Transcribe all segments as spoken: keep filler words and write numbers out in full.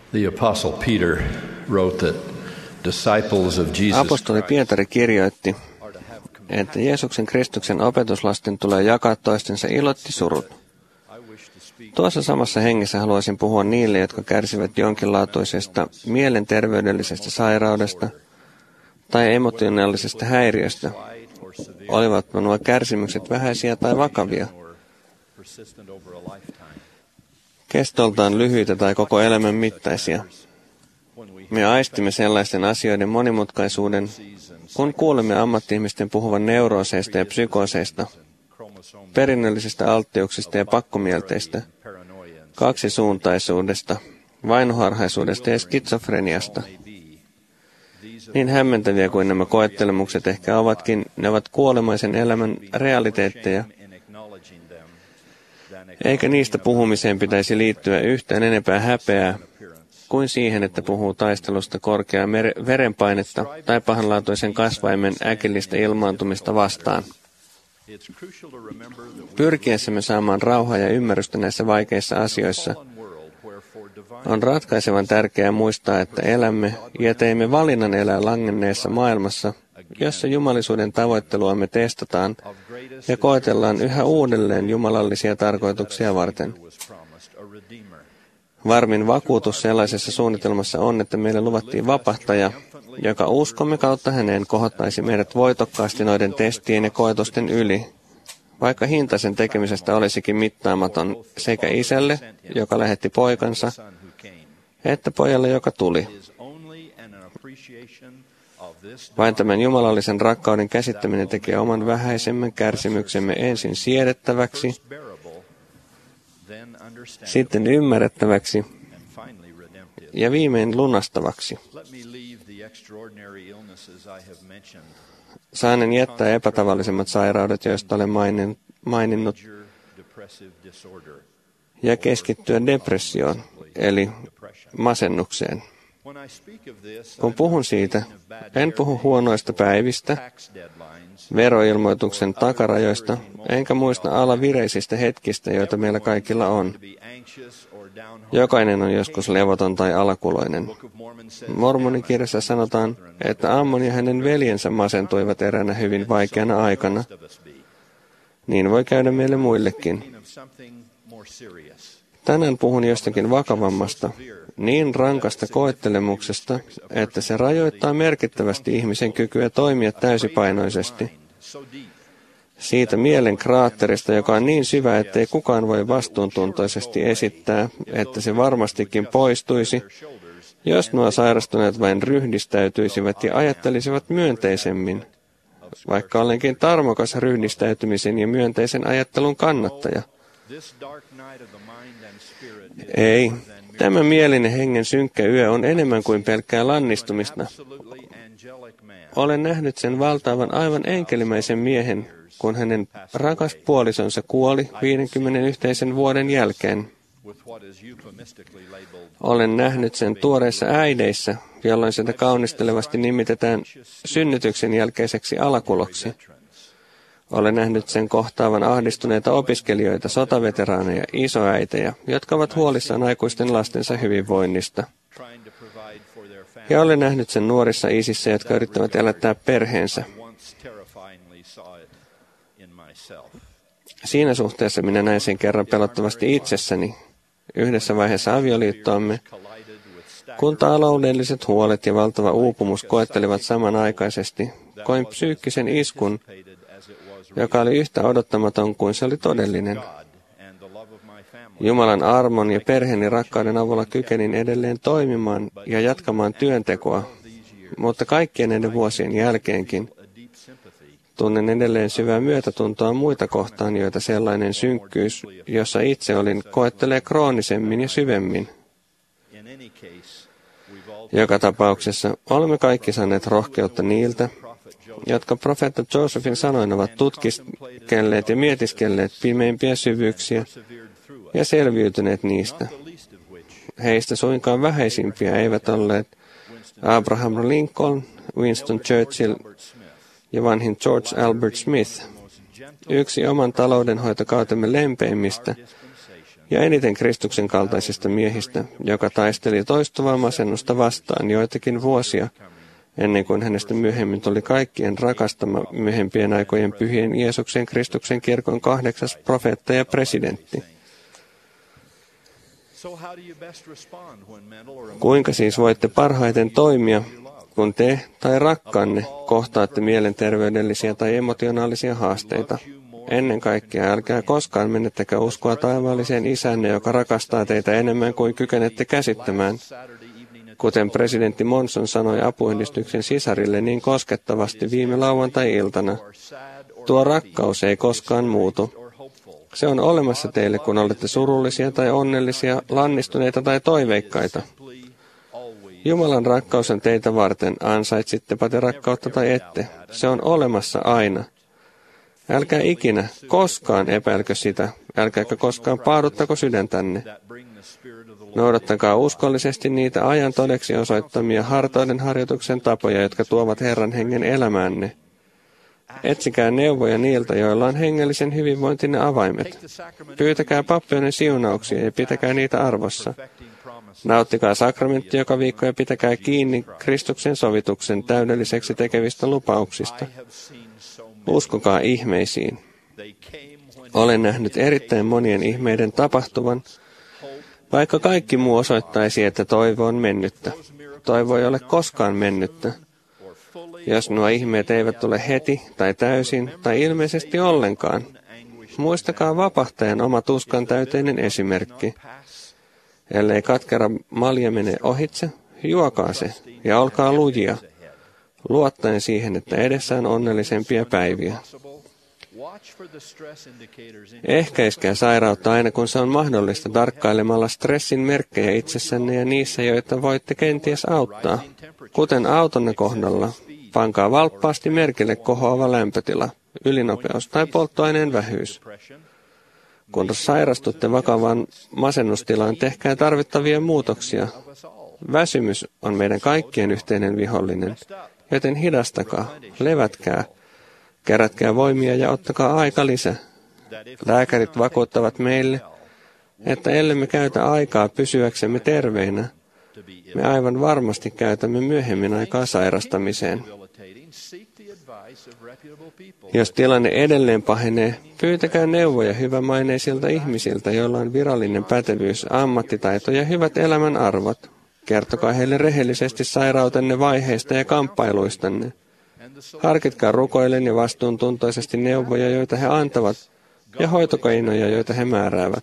The Apostle Peter wrote that disciples of Jesus Apostoli Pietari kirjoitti, että Jeesuksen Kristuksen opetuslasten tulee jakaa toistensa ilot ja surut. Tuossa samassa hengessä haluaisin puhua niille, jotka kärsivät jonkinlaatuisesta mielenterveydellisestä sairaudesta tai emotionaalisesta häiriöstä, olivat nuo kärsimykset vähäisiä tai vakavia, kestoltaan lyhyitä tai koko elämän mittaisia. Me aistimme sellaisten asioiden monimutkaisuuden, kun kuulemme ammatti-ihmisten puhuvan neurooseista ja psykooseista, perinnöllisistä alttiuksista ja pakkomielteistä, kaksisuuntaisuudesta, vainoharhaisuudesta ja skitsofreniasta. Niin hämmentäviä kuin nämä koettelemukset ehkä ovatkin, ne ovat kuolemaisen elämän realiteetteja, eikä niistä puhumiseen pitäisi liittyä yhtään enempää häpeää kuin siihen, että puhuu taistelusta korkeaa verenpainetta tai pahanlaatuisen kasvaimen äkillistä ilmaantumista vastaan. Pyrkiessämme saamaan rauhaa ja ymmärrystä näissä vaikeissa asioissa on ratkaisevan tärkeää muistaa, että elämme ja teimme valinnan elää langenneessa maailmassa, jossa jumalisuuden tavoitteluamme testataan ja koetellaan yhä uudelleen jumalallisia tarkoituksia varten. Varmin vakuutus sellaisessa suunnitelmassa on, että meille luvattiin vapahtaja, joka uskomme kautta häneen kohottaisi meidät voitokkaasti noiden testien ja koetusten yli, vaikka hinta sen tekemisestä olisikin mittaamaton sekä isälle, joka lähetti poikansa, että pojalle, joka tuli. Vain tämän jumalallisen rakkauden käsittäminen tekee oman vähäisemmän kärsimyksemme ensin siedettäväksi, sitten ymmärrettäväksi ja viimein lunastavaksi. Saanen jättää epätavallisemmat sairaudet, joista olen maininnut, ja keskittyä depressioon, eli masennukseen. Kun puhun siitä, en puhu huonoista päivistä, veroilmoituksen takarajoista, enkä muista alavireisistä hetkistä, joita meillä kaikilla on. Jokainen on joskus levoton tai alakuloinen. Mormonikirjassa sanotaan, että Ammon ja hänen veljensä masentuivat eräänä hyvin vaikeana aikana. Niin voi käydä meille muillekin. Tänään puhun jostakin vakavammasta, niin rankasta koettelemuksesta, että se rajoittaa merkittävästi ihmisen kykyä toimia täysipainoisesti. Siitä mielen kraatterista, joka on niin syvä, ettei kukaan voi vastuuntuntoisesti esittää, että se varmastikin poistuisi, jos nuo sairastuneet vain ryhdistäytyisivät ja ajattelisivat myönteisemmin, vaikka olenkin tarmokas ryhdistäytymisen ja myönteisen ajattelun kannattaja. Ei, tämä mielin ja hengen synkkä yö on enemmän kuin pelkkää lannistumista. Olen nähnyt sen valtaavan aivan enkelimäisen miehen, kun hänen rakas puolisonsa kuoli viidenkymmenen yhteisen vuoden jälkeen. Olen nähnyt sen tuoreissa äideissä, jolloin sitä kaunistelevasti nimitetään synnytyksen jälkeiseksi alakuloksi. Olen nähnyt sen kohtaavan ahdistuneita opiskelijoita, sotaveteraaneja, isoäitejä, jotka ovat huolissaan aikuisten lastensa hyvinvoinnista. Ja olen nähnyt sen nuorissa isissä, jotka yrittävät elättää perheensä. Siinä suhteessa minä näin sen kerran pelottavasti itsessäni, yhdessä vaiheessa avioliittoamme, kun taloudelliset huolet ja valtava uupumus koettelivat samanaikaisesti, koin psyykkisen iskun, joka oli yhtä odottamaton kuin se oli todellinen. Jumalan armon ja perheeni rakkauden avulla kykenin edelleen toimimaan ja jatkamaan työntekoa, mutta kaikkien näiden vuosien jälkeenkin tunnen edelleen syvää myötätuntoa muita kohtaan, joita sellainen synkkyys, jossa itse olin, koettelee kroonisemmin ja syvemmin. Joka tapauksessa olemme kaikki saaneet rohkeutta niiltä, jotka profeetta Josephin sanoin ovat tutkiskelleet ja mietiskelleet pimeimpiä syvyyksiä ja selviytyneet niistä. Heistä suinkaan vähäisimpiä eivät olleet Abraham Lincoln, Winston Churchill ja vanhin George Albert Smith, yksi oman taloudenhoitokautemme lempeimmistä ja eniten Kristuksen kaltaisista miehistä, joka taisteli toistuvaa masennusta vastaan joitakin vuosia, ennen kuin hänestä myöhemmin tuli kaikkien rakastama myöhempien aikojen pyhien Jeesuksen Kristuksen kirkon kahdeksas profeetta ja presidentti. Kuinka siis voitte parhaiten toimia, kun te tai rakkaanne kohtaatte mielenterveydellisiä tai emotionaalisia haasteita? Ennen kaikkea älkää koskaan menettäkö uskoa taivaalliseen isänne, joka rakastaa teitä enemmän kuin kykenette käsittämään. Kuten presidentti Monson sanoi apuyhdistyksen sisarille niin koskettavasti viime lauantai-iltana, tuo rakkaus ei koskaan muutu. Se on olemassa teille, kun olette surullisia tai onnellisia, lannistuneita tai toiveikkaita. Jumalan rakkaus on teitä varten, ansaitsittepä te rakkautta tai ette. Se on olemassa aina. Älkää ikinä, koskaan epäilkö sitä, älkääkä koskaan paaduttako sydäntänne. Noudattakaa uskollisesti niitä ajan todeksi osoittamia hartauden harjoituksen tapoja, jotka tuovat Herran hengen elämäänne. Etsikää neuvoja niiltä, joilla on hengellisen hyvinvointinne avaimet. Pyytäkää pappioiden siunauksia ja pitäkää niitä arvossa. Nauttikaa sakramentti joka viikko ja pitäkää kiinni Kristuksen sovituksen täydelliseksi tekevistä lupauksista. Uskokaa ihmeisiin. Olen nähnyt erittäin monien ihmeiden tapahtuvan, vaikka kaikki muu osoittaisi, että toivo on mennyttä. Toivo ei ole koskaan mennyttä. Jos nuo ihmeet eivät tule heti tai täysin tai ilmeisesti ollenkaan, muistakaa vapahtajan oma tuskan täyteinen esimerkki. Ellei katkera malja mene ohitse, juokaa se ja olkaa lujia, luottaen siihen, että edessä on onnellisempia päiviä. Ehkäiskää sairautta aina kun se on mahdollista tarkkailemalla stressin merkkejä itsessänne ja niissä, joita voitte kenties auttaa. Kuten autonne kohdalla, pankaa valppaasti merkille kohoava lämpötila, ylinopeus tai polttoaineen vähyys. Kun sairastutte vakavaan masennustilaan, tehkää tarvittavia muutoksia. Väsymys on meidän kaikkien yhteinen vihollinen, joten hidastakaa, levätkää, kerätkää voimia ja ottakaa aika lisä. Lääkärit vakuuttavat meille, että ellemme käytä aikaa pysyäksemme terveinä, me aivan varmasti käytämme myöhemmin aikaa sairastamiseen. Jos tilanne edelleen pahenee, pyytäkää neuvoja hyvämaineisilta ihmisiltä, joilla on virallinen pätevyys, ammattitaito ja hyvät elämän arvot. Kertokaa heille rehellisesti sairautenne vaiheista ja kamppailuistanne. Harkitkaa rukoillen ja vastuuntuntoisesti neuvoja, joita he antavat, ja hoitokeinoja, joita he määräävät.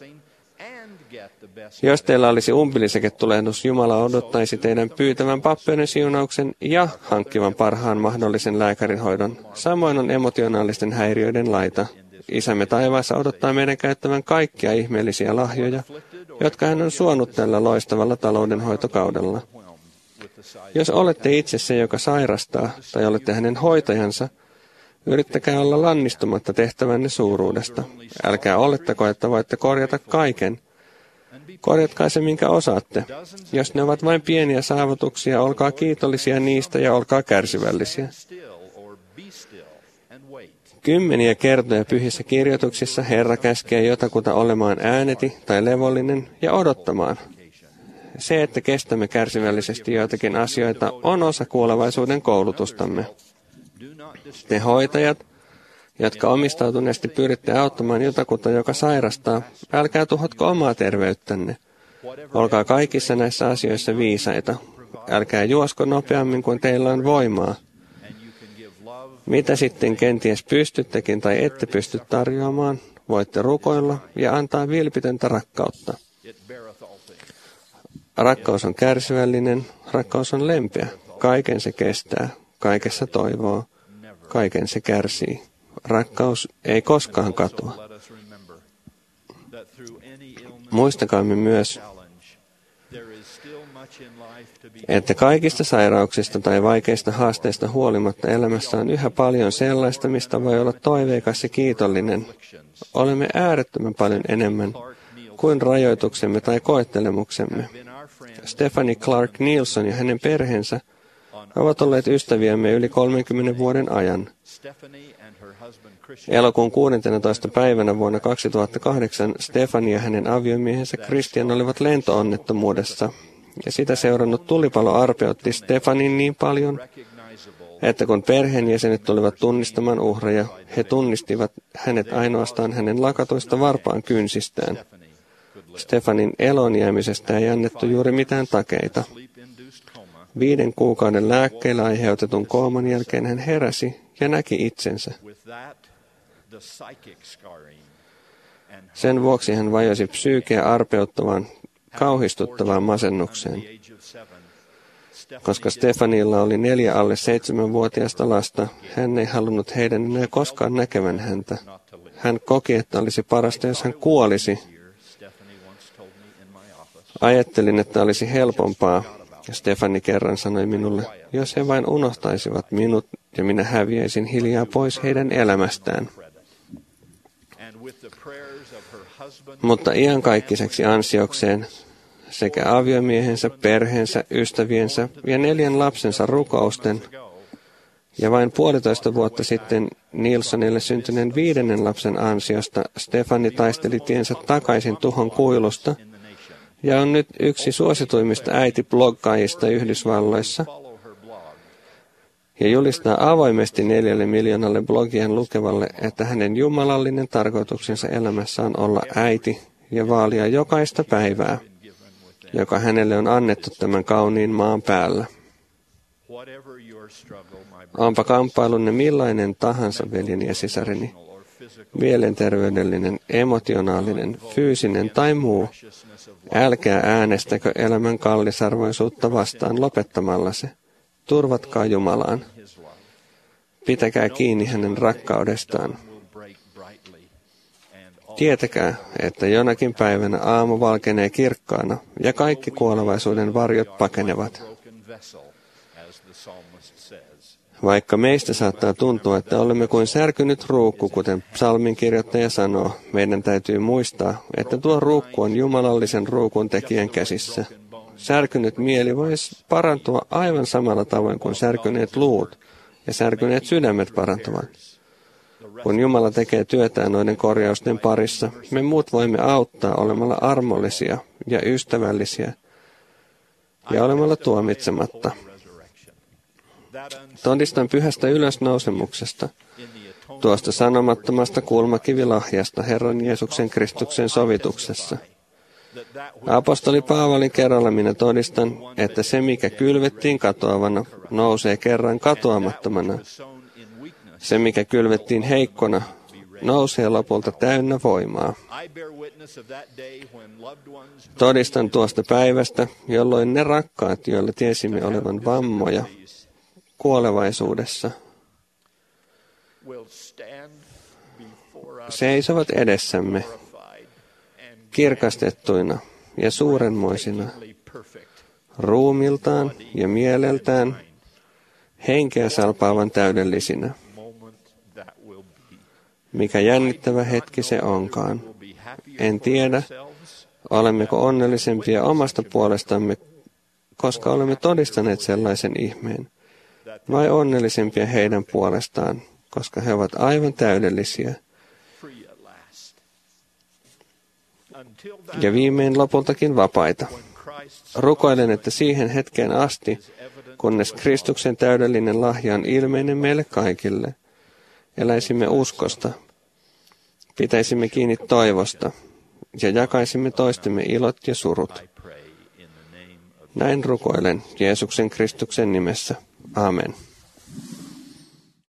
Jos teillä olisi umbiliseketulehdus, Jumala odottaisi teidän pyytävän pappioiden siunauksen ja hankkivan parhaan mahdollisen lääkärihoidon. Samoin on emotionaalisten häiriöiden laita. Isämme taivaassa odottaa meidän käyttävän kaikkia ihmeellisiä lahjoja, jotka hän on suonut tällä loistavalla taloudenhoitokaudella. Jos olette itse se, joka sairastaa, tai olette hänen hoitajansa, yrittäkää olla lannistumatta tehtävänne suuruudesta. Älkää olettako, että voitte korjata kaiken. Korjatkaa se, minkä osaatte. Jos ne ovat vain pieniä saavutuksia, olkaa kiitollisia niistä ja olkaa kärsivällisiä. Kymmeniä kertoja pyhissä kirjoituksissa Herra käskee jotakuta olemaan ääneti tai levollinen ja odottamaan. Se, että kestämme kärsivällisesti joitakin asioita, on osa kuolevaisuuden koulutustamme. Te hoitajat, jotka omistautuneesti pyritte auttamaan jotakuta, joka sairastaa, älkää tuhotko omaa terveyttänne. Olkaa kaikissa näissä asioissa viisaita. Älkää juosko nopeammin kuin teillä on voimaa. Mitä sitten kenties pystyttekin tai ette pysty tarjoamaan, voitte rukoilla ja antaa vilpitöntä rakkautta. Rakkaus on kärsivällinen, rakkaus on lempeä. Kaiken se kestää, kaikessa toivoo, kaiken se kärsii. Rakkaus ei koskaan katoa. Muistakaamme myös, että kaikista sairauksista tai vaikeista haasteista huolimatta elämässä on yhä paljon sellaista, mistä voi olla toiveikas ja kiitollinen. Olemme äärettömän paljon enemmän kuin rajoituksemme tai koettelemuksemme. Stephanie Clark Nielsen ja hänen perheensä He ovat olleet ystäviämme yli kolmenkymmenen vuoden ajan. Elokuun kuudenteentoista päivänä vuonna kaksituhattakahdeksan Stefani ja hänen aviomiehensä Christian olivat lento-onnettomuudessa, ja sitä seurannut tulipalo arpeutti Stefanin niin paljon, että kun perheenjäsenet tulivat tunnistamaan uhreja, he tunnistivat hänet ainoastaan hänen lakatuista varpaan kynsistään. Stefanin eloon jäämisestä ei annettu juuri mitään takeita. Viiden kuukauden lääkkeillä aiheutetun kooman jälkeen hän heräsi ja näki itsensä. Sen vuoksi hän vajosi psyykeä arpeuttavaan, kauhistuttavaan masennukseen. Koska Stefanilla oli neljä alle seitsemänvuotiaista lasta, hän ei halunnut heidän enää koskaan näkevän häntä. Hän koki, että olisi parasta, jos hän kuolisi. Ajattelin, että olisi helpompaa, ja Stefani kerran sanoi minulle, jos he vain unohtaisivat minut ja minä häviäisin hiljaa pois heidän elämästään. Mutta iankaikkiseksi ansiokseen sekä aviomiehensä, perheensä, ystäviensä ja neljän lapsensa rukousten ja vain puolitoista vuotta sitten Nilssonille syntyneen viidennen lapsen ansiosta Stefani taisteli tiensä takaisin tuhon kuilusta ja on nyt yksi suosituimmista äitibloggaajista Yhdysvalloissa ja julistaa avoimesti neljälle miljoonalle blogien lukevalle, että hänen jumalallinen tarkoituksensa elämässä on olla äiti ja vaalia jokaista päivää, joka hänelle on annettu tämän kauniin maan päällä. Onpa kamppailunne millainen tahansa, veljeni ja sisareni, mielenterveydellinen, emotionaalinen, fyysinen tai muu, älkää äänestäkö elämän kallisarvoisuutta vastaan lopettamalla se. Turvatkaa Jumalaan. Pitäkää kiinni hänen rakkaudestaan. Tietäkää, että jonakin päivänä aamu valkenee kirkkaana ja kaikki kuolevaisuuden varjot pakenevat. Vaikka meistä saattaa tuntua, että olemme kuin särkynyt ruukku, kuten psalminkirjoittaja sanoo, meidän täytyy muistaa, että tuo ruukku on jumalallisen ruukun tekijän käsissä. Särkynyt mieli voisi parantua aivan samalla tavoin kuin särkyneet luut ja särkyneet sydämet parantuvat. Kun Jumala tekee työtään noiden korjausten parissa, me muut voimme auttaa olemalla armollisia ja ystävällisiä ja olemalla tuomitsematta. Todistan pyhästä ylösnousemuksesta, tuosta sanomattomasta kulmakivilahjasta Herran Jeesuksen Kristuksen sovituksessa. Apostoli Paavalin kerralla minä todistan, että se mikä kylvettiin katoavana, nousee kerran katoamattomana. Se mikä kylvettiin heikkona, nousee lopulta täynnä voimaa. Todistan tuosta päivästä, jolloin ne rakkaat, joilla tiesimme olevan vammoja kuolevaisuudessa, seisovat edessämme kirkastettuina ja suurenmoisina, ruumiltaan ja mieleltään, henkeä salpaavan täydellisinä. Mikä jännittävä hetki se onkaan. En tiedä, olemmeko onnellisempia omasta puolestamme, koska olemme todistaneet sellaisen ihmeen, vai onnellisempia heidän puolestaan, koska he ovat aivan täydellisiä. Ja viimein lopultakin vapaita. Rukoilen, että siihen hetkeen asti, kunnes Kristuksen täydellinen lahja on ilmeinen meille kaikille, eläisimme uskosta, pitäisimme kiinni toivosta ja jakaisimme toistemme ilot ja surut. Näin rukoilen Jeesuksen Kristuksen nimessä. Amen.